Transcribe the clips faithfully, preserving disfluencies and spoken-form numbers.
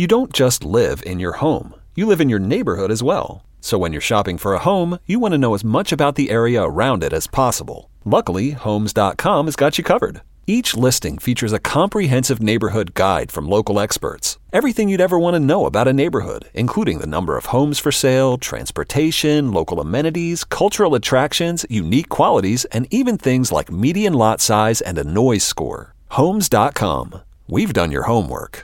You don't just live in your home. You live in your neighborhood as well. So when you're shopping for a home, you want to know as much about the area around it as possible. Luckily, Homes dot com has got you covered. Each listing features a comprehensive neighborhood guide from local experts. Everything you'd ever want to know about a neighborhood, including the number of homes for sale, transportation, local amenities, cultural attractions, unique qualities, and even things like median lot size and a noise score. Homes dot com. We've done your homework.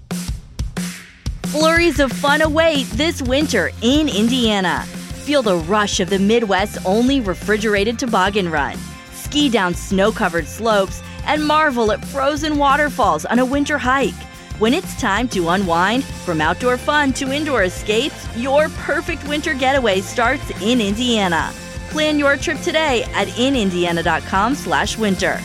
Flurries of fun await this winter in Indiana. Feel the rush of the Midwest's only refrigerated toboggan run. Ski down snow-covered slopes and marvel at frozen waterfalls on a winter hike. When it's time to unwind, from outdoor fun to indoor escapes, your perfect winter getaway starts in Indiana. Plan your trip today at in indiana dot com slash winter.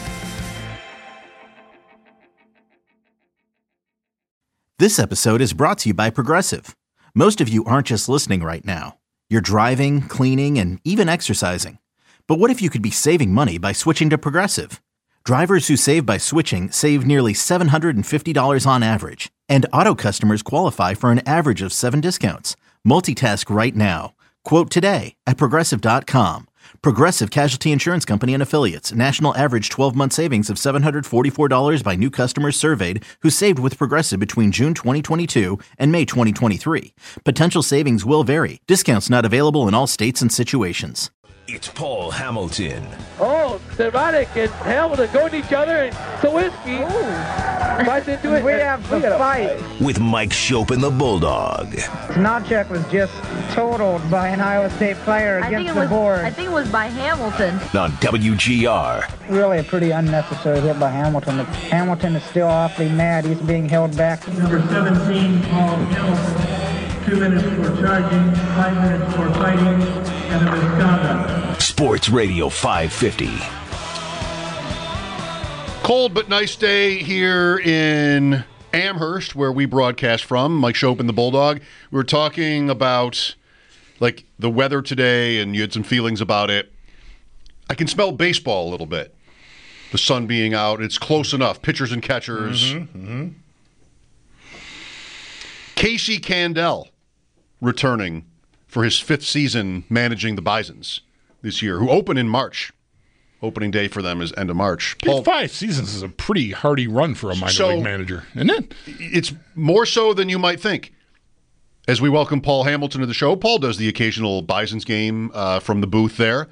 This episode is brought to you by Progressive. Most of you aren't just listening right now. You're driving, cleaning, and even exercising. But what if you could be saving money by switching to Progressive? Drivers who save by switching save nearly seven hundred fifty dollars on average. And auto customers qualify for an average of seven discounts. Multitask right now. Quote today at Progressive dot com. Progressive Casualty Insurance Company and Affiliates. National average twelve-month savings of seven hundred forty-four dollars by new customers surveyed who saved with Progressive between June twenty twenty-two and May twenty twenty-three. Potential savings will vary. Discounts not available in all states and situations. It's Paul Hamilton. Oh, Ceronic and Hamilton go at each other and Sawinski. Fight into it. We have to fight. With Mike Schopp the Bulldog. Snodcheck was just totaled by an Iowa State player I against think it the was, board. I think it was by Hamilton. On W G R. Really a pretty unnecessary hit by Hamilton. Hamilton is still awfully mad. He's being held back. Number seventeen, Paul Hamilton. Two minutes for charging, five minutes for fighting, and a misconduct. Sports Radio five fifty. Cold but nice day here in Amherst, where we broadcast from. Mike Schopp and the Bulldog. We were talking about like the weather today, and you had some feelings about it. I can smell baseball a little bit. The sun being out, it's close enough. Pitchers and catchers. Mm-hmm, mm-hmm. Casey Candell returning for his fifth season managing the Bisons this year, who open in March. Opening day for them is end of March. Paul, five seasons is a pretty hardy run for a minor so, league manager, isn't it? It's more so than you might think. As we welcome Paul Hamilton to the show, Paul does the occasional Bisons game uh, from the booth there.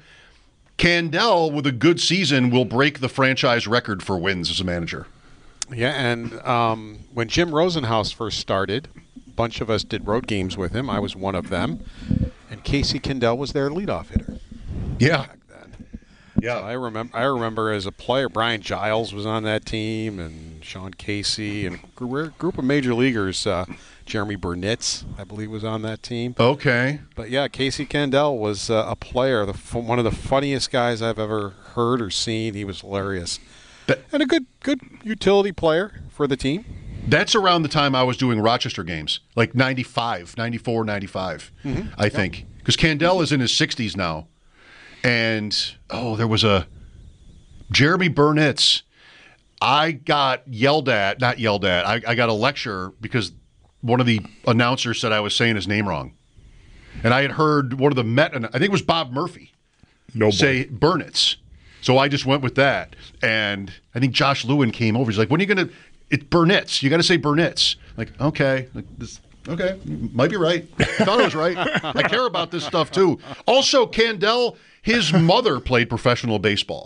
Candell, with a good season, will break the franchise record for wins as a manager. Yeah, and um, when Jim Rosenhaus first started, a bunch of us did road games with him. I was one of them. And Casey Candell was their leadoff hitter. Yeah. Back then. Yeah. So I remember I remember as a player, Brian Giles was on that team, and Sean Casey, and a group of major leaguers. Uh, Jeremy Burnitz, I believe, was on that team. Okay. But, yeah, Casey Candell was uh, a player, the, one of the funniest guys I've ever heard or seen. He was hilarious. That, and a good good utility player for the team. That's around the time I was doing Rochester games, like ninety-five, ninety-four, ninety-five, mm-hmm. I think. Because Candell is in his sixties now. And, oh, there was a Jeremy Burnitz. I got yelled at, not yelled at, I, I got a lecture because one of the announcers said I was saying his name wrong. And I had heard one of the Met, I think it was Bob Murphy, no say Burnitz. So I just went with that. And I think Josh Lewin came over. He's like, when are you going to – it's Burnitz. You got to say Burnitz. Like, okay. Like this, okay. You might be right. I thought I was right. I care about this stuff too. Also, Candell, his mother played professional baseball.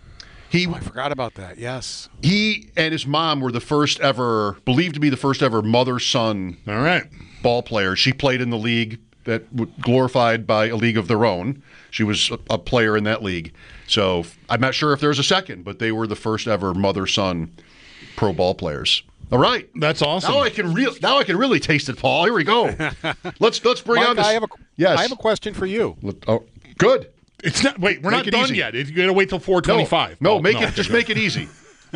He, oh, I forgot about that, yes. He and his mom were the first ever – believed to be the first ever mother-son All right. ball player. She played in the league that glorified by a league of their own. She was a, a player in that league. So I'm not sure if there's a second, but they were the first ever mother-son pro ball players. All right, that's awesome. Now I can really, now I can really taste it, Paul. Here we go. let's let's bring Mike, on this. I have a, yes, I have a question for you. Oh, good. It's not. Wait, we're make not it done easy. yet. You got to wait till four twenty-five. No, no oh, make no, it. Just good. make it easy.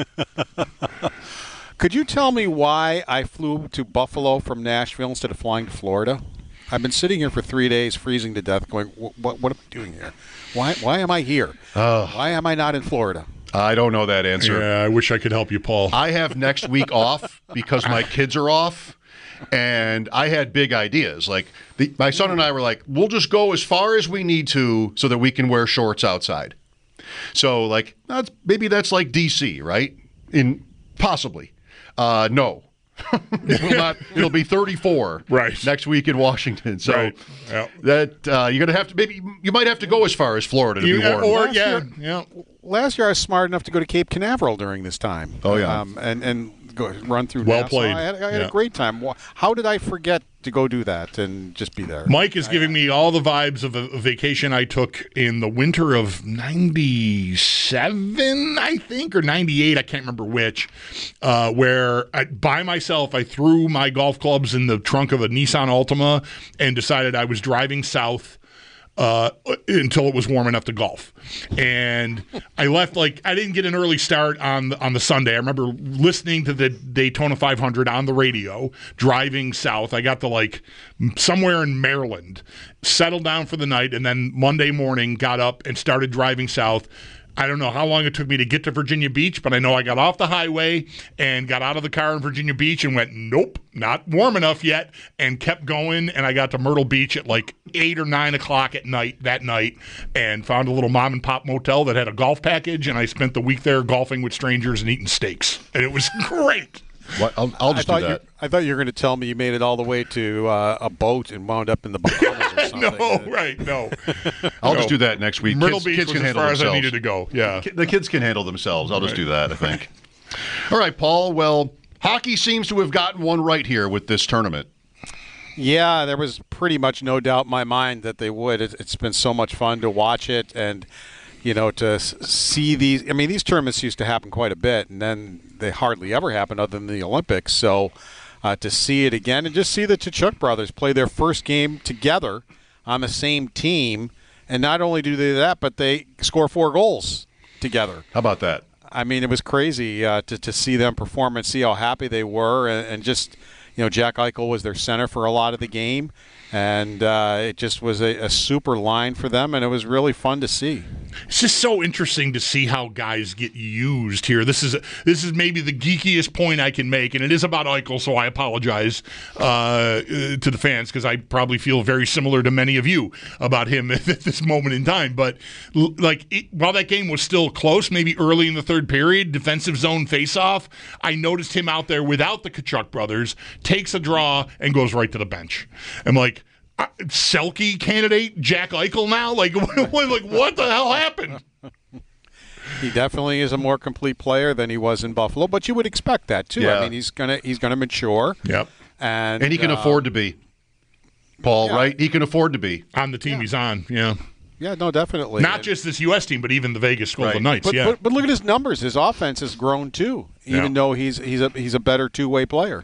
Could you tell me why I flew to Buffalo from Nashville instead of flying to Florida? I've been sitting here for three days, freezing to death, going, "What? What am I doing here? Why? Why am I here? Uh, why am I not in Florida?" I don't know that answer. Yeah, I wish I could help you, Paul. I have next week off because my kids are off, And I had big ideas. Like the, my son and I were like, we'll just go as far as we need to so that we can wear shorts outside. So like that's maybe that's like D C, right? In possibly. Uh, no. it will not, it'll be thirty-four right. next week in Washington. So right. yep. that uh, you're gonna have to maybe you might have to go as far as Florida to you, be warm. Or last yeah, year, yeah. Last year I was smart enough to go to Cape Canaveral during this time. Oh yeah, um, and and go run through. Well Nassau. played. I had, I had yeah. a great time. How did I forget to go do that and just be there? Mike is giving me all the vibes of a, a vacation I took in the winter of ninety-seven, I think, or ninety-eight. I can't remember which. Uh, where I, by myself, I threw my golf clubs in the trunk of a Nissan Altima and decided I was driving south. Uh, until it was warm enough to golf, and I left like I didn't get an early start on the, on the Sunday. I remember listening to the Daytona five hundred on the radio, driving south. I got to like somewhere in Maryland, settled down for the night, and then Monday morning got up and started driving south. I don't know how long it took me to get to Virginia Beach, but I know I got off the highway and got out of the car in Virginia Beach and went, nope, not warm enough yet, and kept going. And I got to Myrtle Beach at like eight or nine o'clock at night that night and found a little mom and pop motel that had a golf package. And I spent the week there golfing with strangers and eating steaks. And it was great. What? I'll, I'll just I do that. You, I thought you were going to tell me you made it all the way to uh, a boat and wound up in the Bahamas or something. no, right, no. I'll no. just do that next week. Myrtle kids, Beach kids was can as handle far themselves. as I needed to go, yeah. The kids can handle themselves. I'll just right. do that, I think. All right, Paul. Well, hockey seems to have gotten one right here with this tournament. Yeah, there was pretty much no doubt in my mind that they would. It, it's been so much fun to watch it and, you know, to see these. I mean, these tournaments used to happen quite a bit, and then they hardly ever happen other than the Olympics. So uh, to see it again and just see the Tkachuk brothers play their first game together on the same team, and not only do they that, but they score four goals together. How about that? I mean, it was crazy uh, to, to see them perform and see how happy they were, and, and just, you know, Jack Eichel was their center for a lot of the game, and uh, it just was a, a super line for them, and it was really fun to see. It's just so interesting to see how guys get used here. This is this is maybe the geekiest point I can make, and it is about Eichel, so I apologize uh, to the fans because I probably feel very similar to many of you about him at this moment in time. But like it, while that game was still close, maybe early in the third period, defensive zone faceoff, I noticed him out there without the Tkachuk brothers, takes a draw and goes right to the bench. I'm like, Uh, Selke candidate Jack Eichel now? Like, what, like, what the hell happened? He definitely is a more complete player than he was in Buffalo, but you would expect that too. Yeah. I mean, he's gonna he's gonna mature. Yep. And And he can uh, afford to be. Paul, yeah. right? He can afford to be. On the team Yeah. he's on, yeah. Yeah, no, definitely. Not And- just this U S team, but even the Vegas Golden Right. Knights, But, yeah. but but look at his numbers. His offense has grown too, even Yeah. though he's he's a he's a better two way player.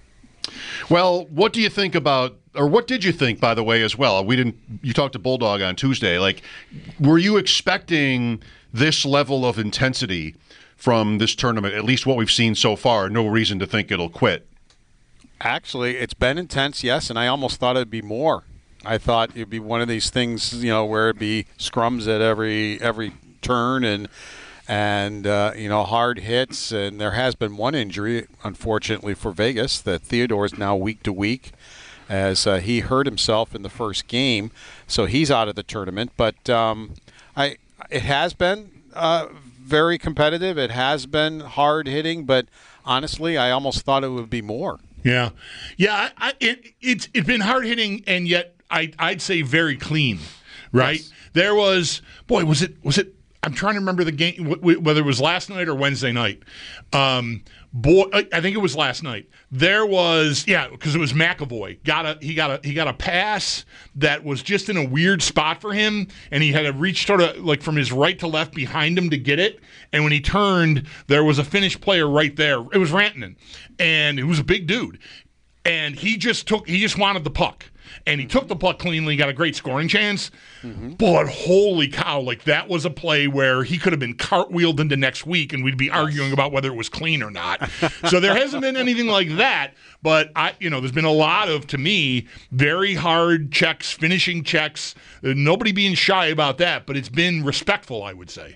Well, what do you think about, or what did you think, by the way, as well? We didn't. You talked to Bulldog on Tuesday. Like, were you expecting this level of intensity from this tournament? At least what we've seen so far. No reason to think it'll quit. Actually, it's been intense, yes, and I almost thought it'd be more. I thought it'd be one of these things, you know, where it'd be scrums at every every turn and and uh, you know, hard hits. And there has been one injury, unfortunately, for Vegas, that Theodore is now week to week, as uh, he hurt himself in the first game, so he's out of the tournament. But um, I it has been uh, very competitive. It has been hard hitting, but honestly, I almost thought it would be more. Yeah, yeah. I, I, it, it's it's been hard hitting, and yet I I'd say very clean, right? Yes. There was boy, was it was it? I'm trying to remember the game, w- w- whether it was last night or Wednesday night. Um, boy, I, I think it was last night. There was yeah, because it was McAvoy. Got a he got a he got a pass that was just in a weird spot for him, and he had to reach sort of like from his right to left behind him to get it. And when he turned, there was a Finnish player right there. It was Rantanen, and it was a big dude. And he just took he just wanted the puck. And he took the puck cleanly, got a great scoring chance. Mm-hmm. But holy cow, like that was a play where he could have been cartwheeled into next week and we'd be arguing about whether it was clean or not. So there hasn't been anything like that. But I, you know, there's been a lot of, to me, very hard checks, finishing checks. Uh, nobody being shy about that, but it's been respectful, I would say.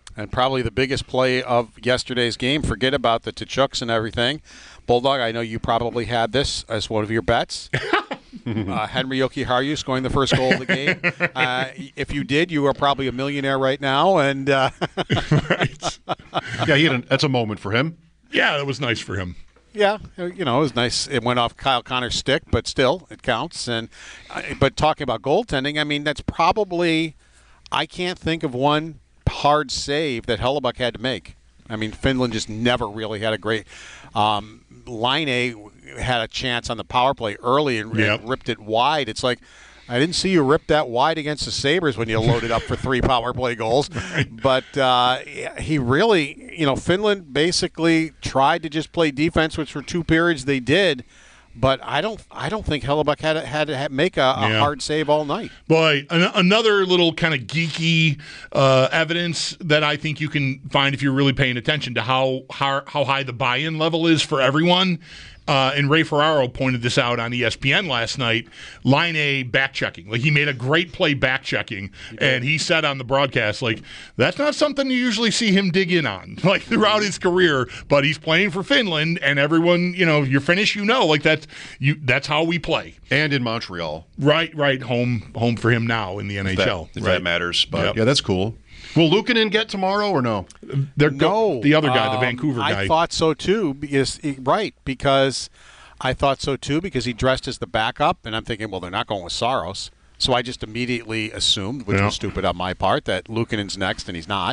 And probably the biggest play of yesterday's game, forget about the Tchuks and everything. Bulldog, I know you probably had this as one of your bets. uh, Henry Jokiharju scoring the first goal of the game. Uh, if you did, you are probably a millionaire right now. And uh, right. Yeah, he had an, that's a moment for him. Yeah, that was nice for him. Yeah, you know, it was nice. It went off Kyle Connor's stick, but still, it counts. And uh, but talking about goaltending, I mean, that's probably I can't think of one hard save that Hellebuyck had to make. I mean, Finland just never really had a great um, Laine had a chance on the power play early and, yep. and ripped it wide. It's like, I didn't see you rip that wide against the Sabres when you loaded up for three power play goals. Right. But uh, he really, you know, Finland basically tried to just play defense, which for two periods they did. But I don't, I don't think Hellebuyck had to, had to make a, a yeah. hard save all night. Boy, an- another little kind of geeky uh, evidence that I think you can find if you're really paying attention to how how, how high the buy-in level is for everyone. Uh, and Ray Ferraro pointed this out on E S P N last night. Laine back-checking. Like, he made a great play back-checking, and he said on the broadcast, like, that's not something you usually see him dig in on, like, throughout his career, but he's playing for Finland, and everyone, you know, you're Finnish, you know, like, that's, you, that's how we play. And in Montreal. Right, right, home home for him now in the N H L. If that, if right. that matters. But, yep. yeah, that's cool. Will Luukkonen get tomorrow or no? They're no. Go, the other guy, the um, Vancouver guy. I thought so too. Because right, because I thought so too because he dressed as the backup, and I'm thinking, well, they're not going with Saros, so I just immediately assumed, which yeah. was stupid on my part, that Luukkonen's next, and he's not.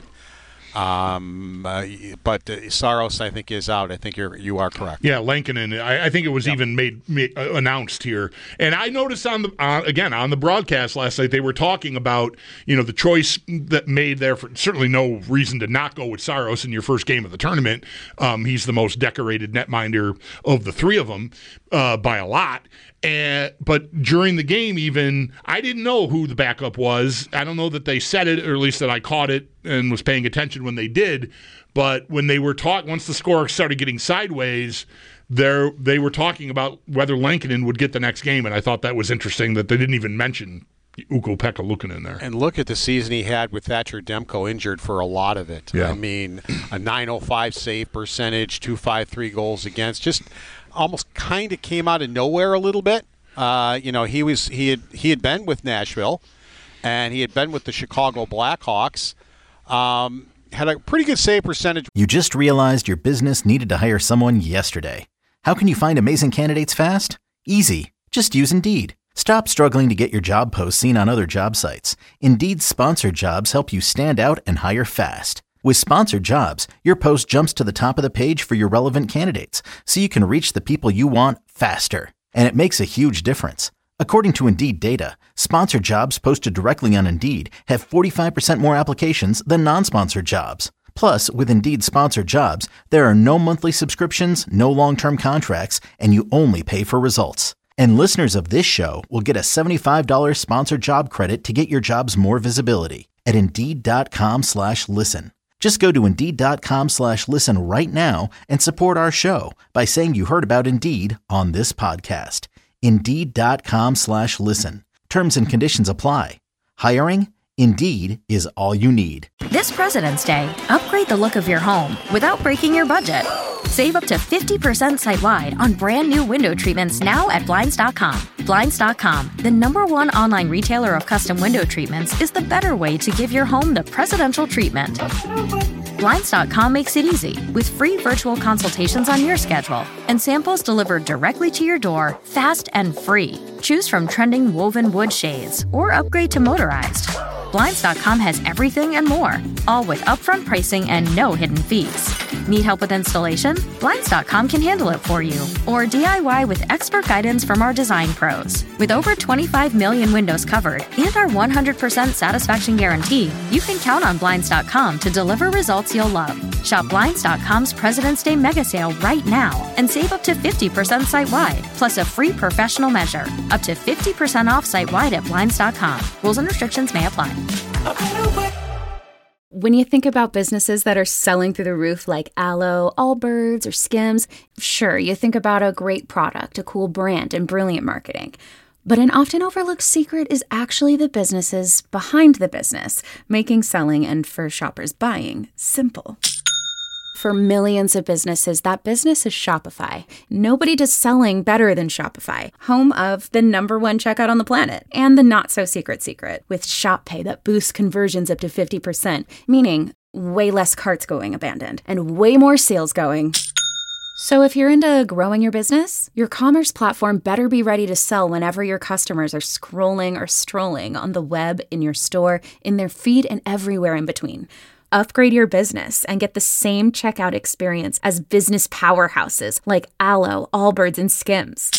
Um, uh, but uh, Saros, I think, is out. I think you're you are correct. Yeah, Lankinen. I, I think it was yep. even made, made uh, announced here. And I noticed on the uh, again on the broadcast last night they were talking about you know the choice that made there for certainly no reason to not go with Saros in your first game of the tournament. Um, he's the most decorated netminder of the three of them uh, by a lot. And, but during the game, even, I didn't know who the backup was. I don't know that they said it, or at least that I caught it and was paying attention when they did. But when they were talking, once the score started getting sideways, there they were talking about whether Lankinen would get the next game. And I thought that was interesting that they didn't even mention Ukko-Pekka Luukkonen there. And look at the season he had with Thatcher Demko injured for a lot of it. Yeah. I mean, a nine oh five save percentage, two fifty-three goals against, just almost kind of came out of nowhere a little bit. Uh, you know, he was he had he had been with Nashville, and he had been with the Chicago Blackhawks. Um, had a pretty good save percentage. You just realized your business needed to hire someone yesterday. How can you find amazing candidates fast? Easy. Just use Indeed. Stop struggling to get your job posts seen on other job sites. Indeed's sponsored jobs help you stand out and hire fast. With sponsored jobs, your post jumps to the top of the page for your relevant candidates, so you can reach the people you want faster. And it makes a huge difference. According to Indeed data, sponsored jobs posted directly on Indeed have forty-five percent more applications than non-sponsored jobs. Plus, with Indeed sponsored jobs, there are no monthly subscriptions, no long-term contracts, and you only pay for results. And listeners of this show will get a seventy-five dollars sponsored job credit to get your jobs more visibility at Indeed.com slash listen. Just go to Indeed.com slash listen right now and support our show by saying you heard about Indeed on this podcast. Indeed.com slash listen. Terms and conditions apply. Hiring? Indeed is all you need. This President's Day, upgrade the look of your home without breaking your budget. Save up to fifty percent site-wide on brand new window treatments now at Blinds dot com. Blinds dot com, the number one online retailer of custom window treatments, is the better way to give your home the presidential treatment. Blinds dot com makes it easy with free virtual consultations on your schedule and samples delivered directly to your door, fast and free. Choose from trending woven wood shades or upgrade to motorized. Blinds dot com has everything and more, all with upfront pricing and no hidden fees. Need help with installation? Blinds dot com can handle it for you. Or D I Y with expert guidance from our design pros. With over twenty-five million windows covered and our one hundred percent satisfaction guarantee, you can count on Blinds dot com to deliver results you'll love. Shop Blinds dot com's President's Day mega sale right now and save up to fifty percent site-wide, plus a free professional measure. Up to fifty percent off site-wide at Blinds dot com. Rules and restrictions may apply. When you think about businesses that are selling through the roof like Aloe, Allbirds, or Skims, sure, you think about a great product, a cool brand, and brilliant marketing. But an often overlooked secret is actually the businesses behind the business, making selling and for shoppers buying simple. For millions of businesses, that business is Shopify. Nobody does selling better than Shopify, home of the number one checkout on the planet, and the not-so-secret secret, with Shop Pay that boosts conversions up to fifty percent, meaning way less carts going abandoned, and way more sales going. So if you're into growing your business, your commerce platform better be ready to sell whenever your customers are scrolling or strolling on the web, in your store, in their feed, and everywhere in between. Upgrade your business and get the same checkout experience as business powerhouses like Allo, Allbirds, and Skims.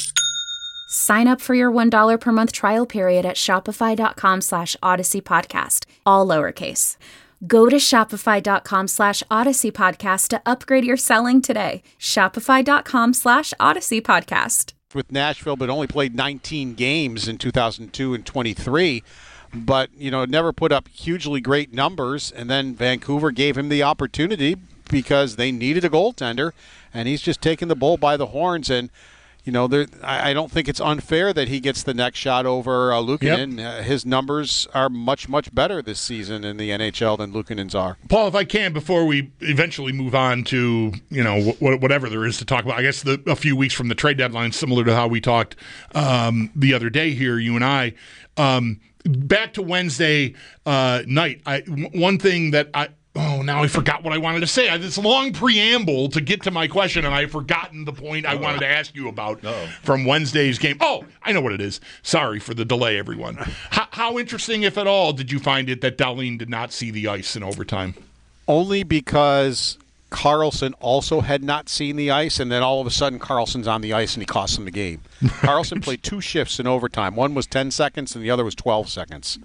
Sign up for your one dollar per month trial period at shopify.com slash Odyssey Podcast, all lowercase. Go to shopify.com slash Odyssey Podcast to upgrade your selling today. Shopify.com slash Odyssey Podcast. With Nashville, but only played nineteen games in two thousand two and twenty-three. But, you know, never put up hugely great numbers. And then Vancouver gave him the opportunity because they needed a goaltender. And he's just taking the bull by the horns. And, you know, there, I, I don't think it's unfair that he gets the next shot over uh, Luukkonen. Yep. Uh, his numbers are much, much better this season in the N H L than Luukkonen's are. Paul, if I can, before we eventually move on to, you know, wh- whatever there is to talk about, I guess the, a few weeks from the trade deadline, similar to how we talked um, the other day here, you and I, um, back to Wednesday uh, night. I, w- one thing that I oh now I forgot what I wanted to say. I, this long preamble to get to my question, and I've forgotten the point I wanted to ask you about Uh-oh. from Wednesday's game. Oh, I know what it is. Sorry for the delay, everyone. How, how interesting, if at all, did you find it that Dahlin did not see the ice in overtime? Only because Karlsson also had not seen the ice, and then all of a sudden Karlsson's on the ice and he costs him the game. Karlsson played two shifts in overtime. One was ten seconds and the other was twelve seconds.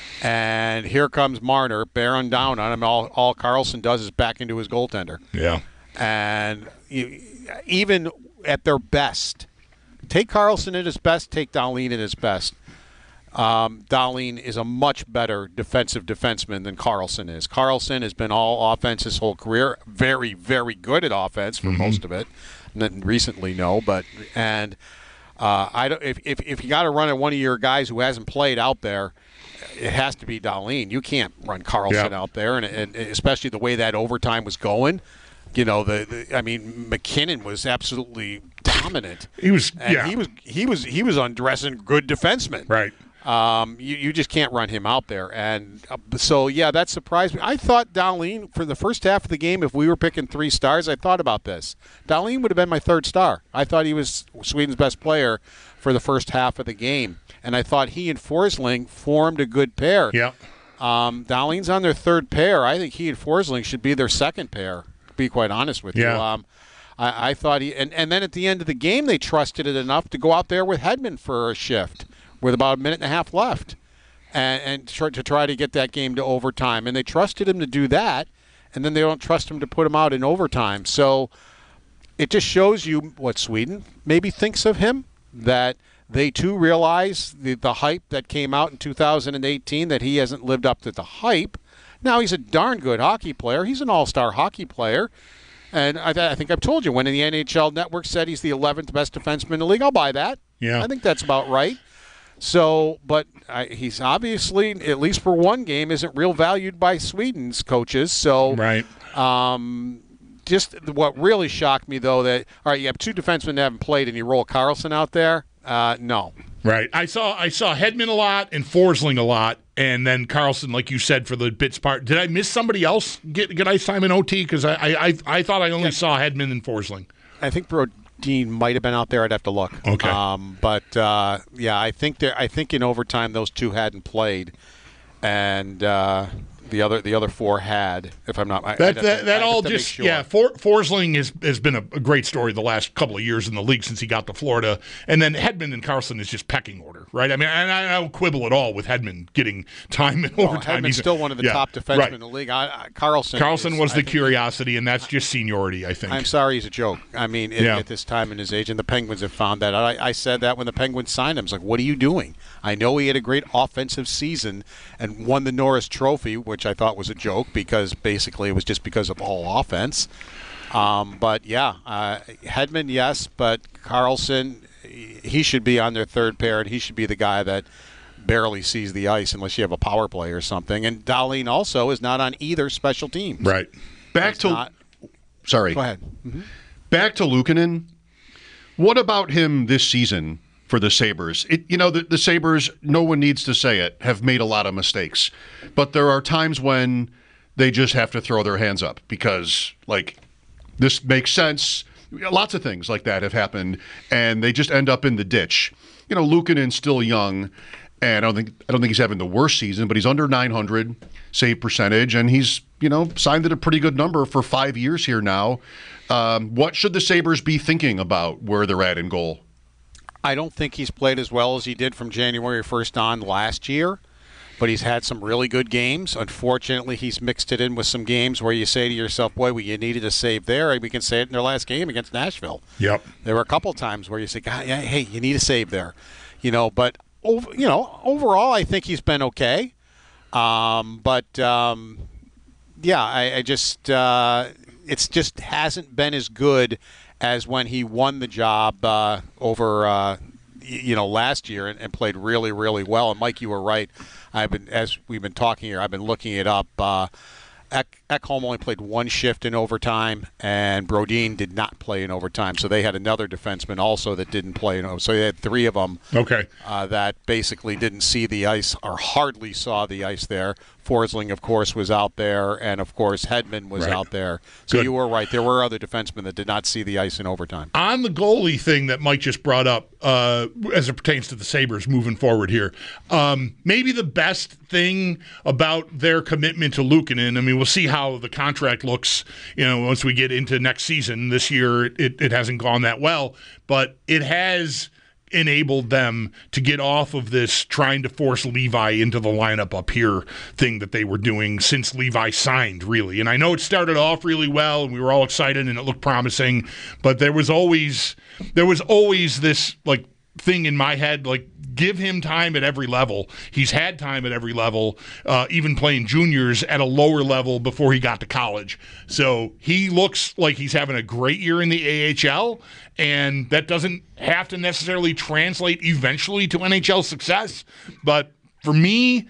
And here comes Marner bearing down on him. All, all Karlsson does is back into his goaltender. Yeah. And you, even at their best, take Karlsson at his best, take Dahlin at his best. Um, Dahlin is a much better defensive defenseman than Karlsson is. Karlsson has been all offense his whole career. Very, very good at offense for mm-hmm. most of it. And then recently, no. But and uh, I don't. If if, if you got to run at one of your guys who hasn't played out there, it has to be Dahlin. You can't run Karlsson yeah. out there, and, and especially the way that overtime was going. You know, the, the I mean, McKinnon was absolutely dominant. He was. And yeah. He was. He was. He was undressing good defensemen. Right. Um, you, you just can't run him out there. And uh, so, yeah, that surprised me. I thought Dahlin, for the first half of the game, if we were picking three stars, I thought about this. Dahlin would have been my third star. I thought he was Sweden's best player for the first half of the game. And I thought he and Forsling formed a good pair. Yeah. Um, Dahlin's on their third pair. I think he and Forsling should be their second pair, to be quite honest with yeah. you. Um, I, I thought he – and and then at the end of the game, they trusted it enough to go out there with Hedman for a shift with about a minute and a half left, and, and try, to try to get that game to overtime. And they trusted him to do that, and then they don't trust him to put him out in overtime. So it just shows you what Sweden maybe thinks of him, that they too realize the, the hype that came out in two thousand eighteen, that he hasn't lived up to the hype. Now he's a darn good hockey player. He's an all-star hockey player. And I, I think I've told you, when the N H L Network said he's the eleventh best defenseman in the league, I'll buy that. Yeah. I think that's about right. So, but I, he's obviously, at least for one game, isn't real valued by Sweden's coaches. So, right. Um, just what really shocked me, though, that, all right, you have two defensemen that haven't played, and you roll Karlsson out there? Uh, no. Right. I saw I saw Hedman a lot and Forsling a lot, and then Karlsson, like you said, for the bits part. Did I miss somebody else get, get ice time in O T? Because I, I, I thought I only yeah. saw Hedman and Forsling. I think Brodin might have been out there. I'd have to look. Okay. Um, but, uh, yeah, I think I think in overtime those two hadn't played, and uh, the other the other four had, if I'm not – That that, to, that all just sure. – yeah, For, Forsling has, has been a, a great story the last couple of years in the league since he got to Florida. And then Hedman and Karlsson is just pecking order, right? I mean, and I, I don't quibble at all with Hedman getting time in well, overtime. Hedman's He's still one of the yeah, top defensemen right. in the league. I, I, Karlsson Karlsson is, was the I curiosity, and that's just seniority, I think. I'm sorry he's a joke. I mean, at, yeah. at this time in his age, and the Penguins have found that. I, I said that when the Penguins signed him. I was like, what are you doing? I know he had a great offensive season and won the Norris Trophy, which I thought was a joke because basically it was just because of all offense. Um, but, yeah, uh, Hedman, yes, but Karlsson, he should be on their third pair, and he should be the guy that barely sees the ice unless you have a power play or something. And Dahlin also is not on either special teams. Right. Back He's to not, sorry. Go ahead. Mm-hmm. Back to Luukkonen. What about him this season for the Sabres? It, you know, the, the Sabres, no one needs to say it, have made a lot of mistakes. But there are times when they just have to throw their hands up because, like, this makes sense. Lots of things like that have happened, and they just end up in the ditch. You know, Luukkonen's still young, and I don't think I don't think he's having the worst season, but he's under nine hundred save percentage, and he's, you know, signed at a pretty good number for five years here now. Um, what should the Sabres be thinking about where they're at in goal? I don't think he's played as well as he did from January first on last year, but he's had some really good games. Unfortunately, he's mixed it in with some games where you say to yourself, boy, well, you needed a save there. We can say it in their last game against Nashville. Yep. There were a couple times where you say, God, yeah, hey, you need a save there. You know, but, over, you know, overall, I think he's been okay. Um, but, um, yeah, I, I just uh, it's just hasn't been as good as when he won the job uh, over, uh, you know, last year and, and played really, really well. And Mike, you were right. I've been, as we've been talking here, I've been looking it up. Uh, Ek- Ekholm only played one shift in overtime, and Brodin did not play in overtime. So they had another defenseman also that didn't play in overtime. So they had three of them okay. uh, that basically didn't see the ice or hardly saw the ice there. Forsling, of course, was out there, and, of course, Hedman was right. out there. So Good. you were right. There were other defensemen that did not see the ice in overtime. On the goalie thing that Mike just brought up, uh, as it pertains to the Sabres moving forward here, um, maybe the best thing about their commitment to Luukkonen, I mean, we'll see how the contract looks, you know, once we get into next season. This year, it, it hasn't gone that well, but it has enabled them to get off of this trying to force Levi into the lineup up here thing that they were doing since Levi signed, really. And I know it started off really well and we were all excited and it looked promising, but there was always there was always this like thing in my head, like, give him time at every level. He's had time at every level, uh, even playing juniors at a lower level before he got to college. So he looks like he's having a great year in the A H L, and that doesn't have to necessarily translate eventually to N H L success. But for me,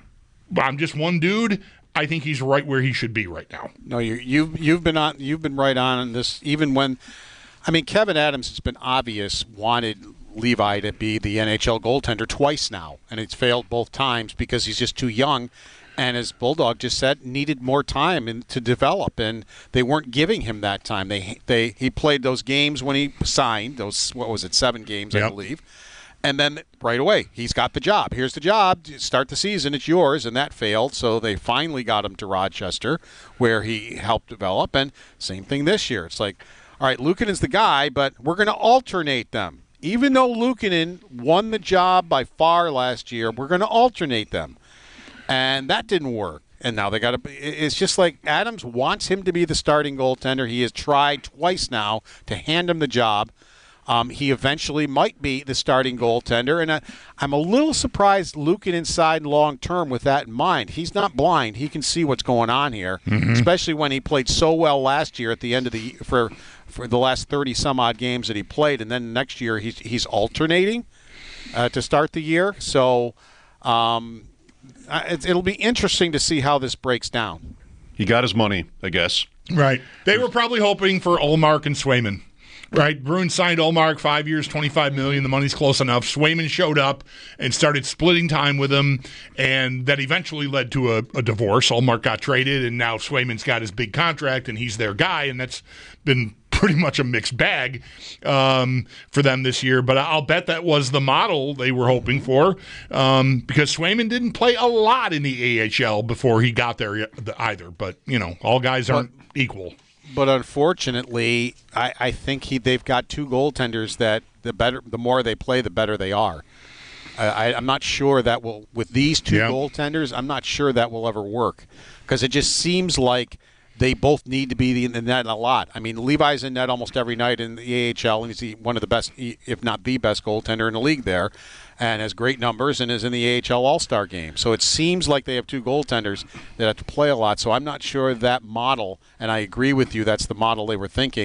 I'm just one dude. I think he's right where he should be right now. No, you, you've you've been on you've been right on this. Even when, I mean, Kevin Adams, it's been obvious, wanted Levi to be the N H L goaltender twice now, and it's failed both times because he's just too young, and as Bulldog just said, needed more time in, to develop, and they weren't giving him that time. They they he played those games when he signed those, what was it, seven games, yep. I believe, and then right away he's got the job. Here's the job. Start the season. It's yours, and that failed. So they finally got him to Rochester, where he helped develop, and same thing this year. It's like, all right, Luukkonen's the guy, but we're going to alternate them. Even though Luukkonen won the job by far last year, we're going to alternate them. And that didn't work. And now they got to – it's just like Adams wants him to be the starting goaltender. He has tried twice now to hand him the job. Um, he eventually might be the starting goaltender. And I, I'm a little surprised Luukkonen signed long-term with that in mind. He's not blind. He can see what's going on here, mm-hmm. especially when he played so well last year at the end of the – for – for the last thirty some odd games that he played, and then next year he's he's alternating uh, to start the year. So um, it, it'll be interesting to see how this breaks down. He got his money, I guess. Right. They were probably hoping for Ullmark and Swayman. Right, Bruins signed Ullmark, five years, twenty-five million dollars. The money's close enough. Swayman showed up and started splitting time with him, and that eventually led to a, a divorce. Ullmark got traded, and now Swayman's got his big contract, and he's their guy, and that's been pretty much a mixed bag um, for them this year. But I'll bet that was the model they were hoping for, um, because Swayman didn't play a lot in the A H L before he got there either. But, you know, all guys aren't but, equal. But unfortunately, I, I think he they've got two goaltenders that the better, the more they play, the better they are. I, I'm not sure that will, with these two yeah. goaltenders, I'm not sure that will ever work, because it just seems like they both need to be in the net a lot. I mean, Levi's in net almost every night in the A H L, and he's one of the best, if not the best goaltender in the league there, and has great numbers and is in the A H L All-Star game. So it seems like they have two goaltenders that have to play a lot. So I'm not sure that model, and I agree with you, that's the model they were thinking.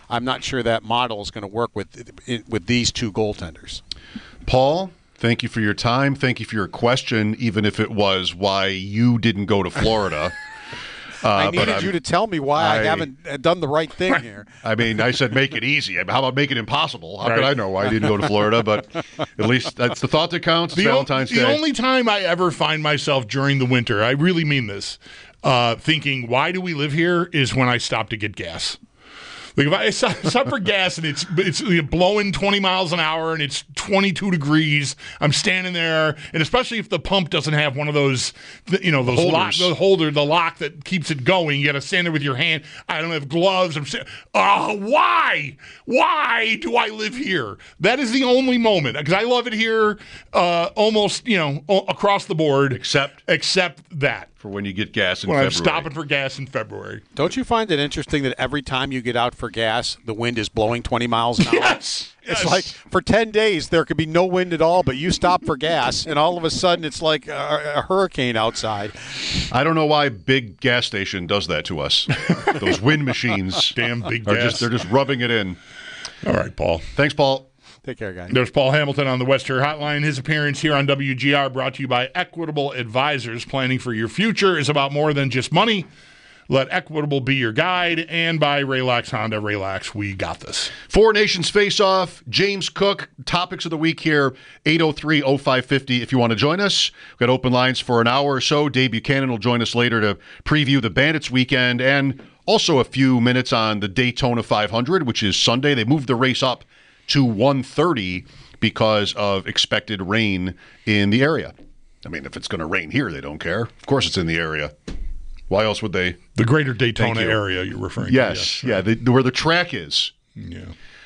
I'm not sure that model is going to work with with these two goaltenders. Paul, thank you for your time. Thank you for your question, even if it was why you didn't go to Florida. Uh, I needed you to tell me why I, I haven't done the right thing here. I mean, I said make it easy. How about make it impossible? How Right. could I know why I didn't go to Florida? But at least that's the thought that counts. It's The, o- Valentine's the Day. only time I ever find myself during the winter, I really mean this, uh, thinking, why do we live here, is when I stop to get gas. Like if I stop for gas and it's it's blowing twenty miles an hour and it's twenty-two degrees, I'm standing there, and especially if the pump doesn't have one of those, you know, those lock, the holder, the lock that keeps it going. You got to stand there with your hand. I don't have gloves. I'm saying, oh, why? Why do I live here? That is the only moment, because I love it here, uh, almost, you know, o- across the board. Except except that. For when you get gas in when February. I'm stopping for gas in February. Don't you find it interesting that every time you get out for gas, the wind is blowing twenty miles an hour? Yes. It's yes. like for ten days there could be no wind at all, but you stop for gas, and all of a sudden it's like a, a hurricane outside. I don't know why Big Gas Station does that to us. Those wind machines. Damn big are gas. just They're just rubbing it in. All right, Paul. Thanks, Paul. Take care, guys. There's Paul Hamilton on the Western Hotline. His appearance here on W G R brought to you by Equitable Advisors. Planning for your future is about more than just money. Let Equitable be your guide. And by Raylax Honda. Raylax, we got this. Four Nations Face Off. James Cook. Topics of the week here. eight oh three oh five five oh if you want to join us. We've got open lines for an hour or so. Dave Buchanan will join us later to preview the Bandits weekend and also a few minutes on the Daytona five hundred, which is Sunday. They moved the race up to one thirty because of expected rain in the area. I mean, if it's going to rain here, they don't care. Of course it's in the area. Why else would they? The greater Daytona you. area you're referring yes, to. Yes, yeah, the, where the track is. Yeah.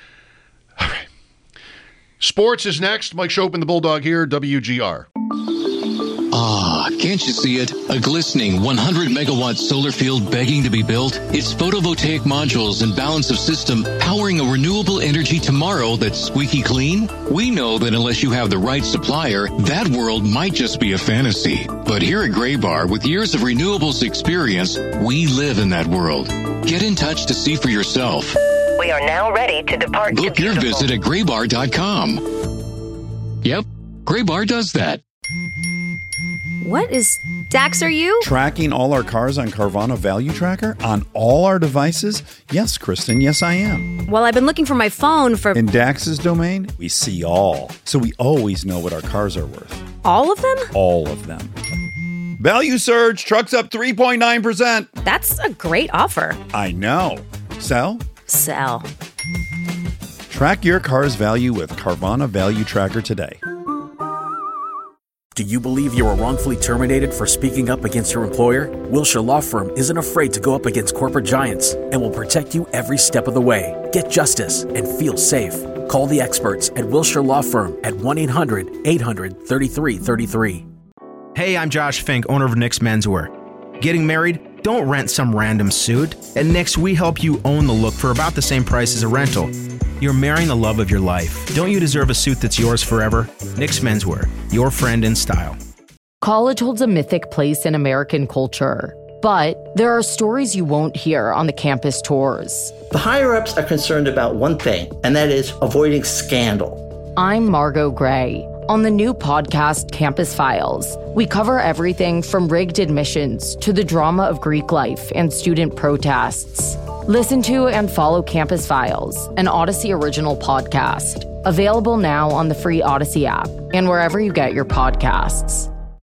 All right. Sports is next. Mike Chopin, the Bulldog here, W G R. Ah, can't you see it? A glistening one hundred megawatt solar field begging to be built? Its photovoltaic modules and balance of system powering a renewable energy tomorrow that's squeaky clean? We know that unless you have the right supplier, that world might just be a fantasy. But here at Graybar, with years of renewables experience, we live in that world. Get in touch to see for yourself. We are now ready to depart. Book to your beautiful. visit at graybar dot com. Yep, Graybar does that. What is Dax, are you? Tracking all our cars on Carvana Value Tracker on all our devices? Yes, Kristen, yes, I am. Well, I've been looking for my phone for... In Dax's domain, we see all. So we always know what our cars are worth. All of them? All of them. Value surge, trucks up three point nine percent. That's a great offer. I know. Sell? Sell. Track your car's value with Carvana Value Tracker today. Do you believe you were wrongfully terminated for speaking up against your employer? Wilshire Law Firm isn't afraid to go up against corporate giants and will protect you every step of the way. Get justice and feel safe. Call the experts at Wilshire Law Firm at one eight hundred eight hundred thirty-three thirty-three. Hey, I'm Josh Fink, owner of Nick's Menswear. Getting married? Don't rent some random suit. At Nick's, we help you own the look for about the same price as a rental. You're marrying the love of your life. Don't you deserve a suit that's yours forever? Nick's Menswear, your friend in style. College holds a mythic place in American culture, but there are stories you won't hear on the campus tours. The higher-ups are concerned about one thing, and that is avoiding scandal. I'm Margot Gray. On the new podcast, Campus Files, we cover everything from rigged admissions to the drama of Greek life and student protests. Listen to and follow Campus Files, an Odyssey original podcast. Available now on the free Odyssey app and wherever you get your podcasts.